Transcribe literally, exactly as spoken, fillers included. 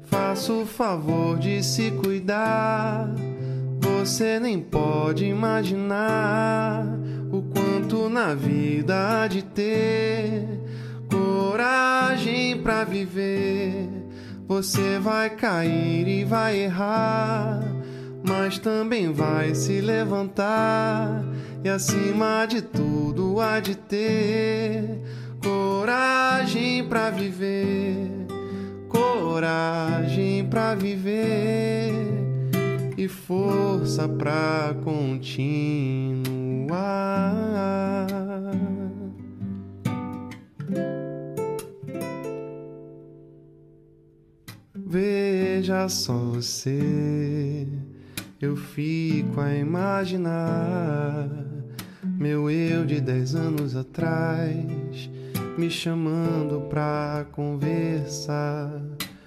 Faça o favor de se cuidar. Você nem pode imaginar o quanto na vida há de ter coragem pra viver. Você vai cair e vai errar, mas também vai se levantar. E acima de tudo há de ter coragem pra viver. Coragem pra viver e força pra continuar. Veja só você, eu fico a imaginar meu eu de dez anos atrás me chamando pra conversar.